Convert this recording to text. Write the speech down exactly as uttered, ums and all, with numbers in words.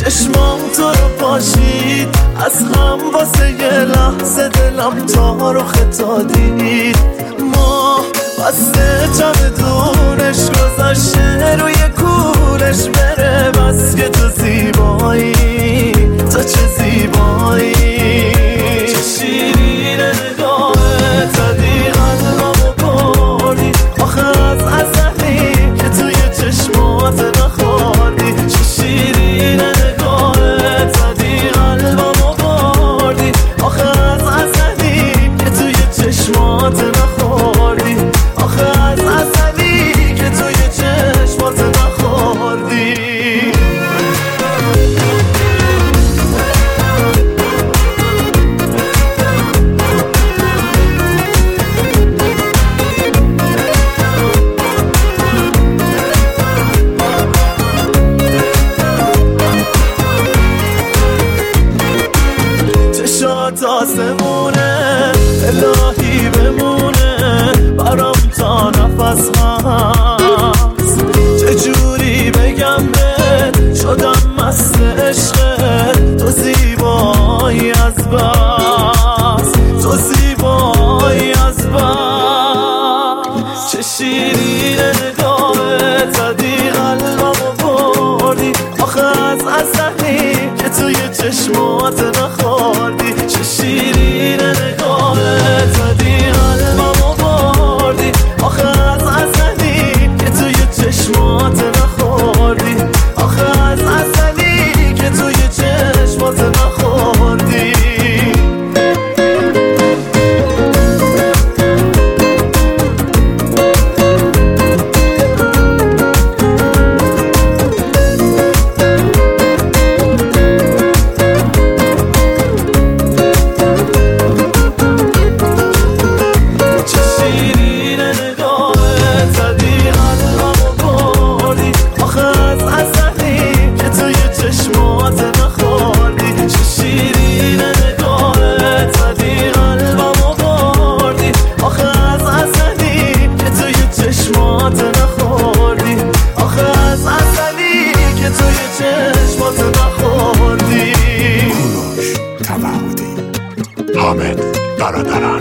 چشمام تو رو پاشید از هم واسه یه لحظه دلم تا رو خطادید ما بسته چمدونش گذاشته روی کولش بره بس که تو زیبایی تو چه زیبایی چه شیرینه نگاهت زدی قلبمو بردی آخه از ازلی که توی چشمات نخوردی چه شیرینه نگاهت زدی قلبمو بردی آخه از ازلی که توی چشمات نخوردی آخه از ازلی که توی چشمات نخوردی چشات آسمونه الهی بمونه برام تا نفس هست چجوری بگم بهت شدم مست عشقت تو زیبایی از بس تو زیبایی از بس چه شیرینه نگاهت زدی قلبمو بردی آخه از ازلی که توی چشمات نخوردی چه شیرینه نگاهت زدی قلبمو بردی آخه از ازلی که توی چشمات نخوردی آخه از ازلی که توی چشمات نخوردی حامد برادران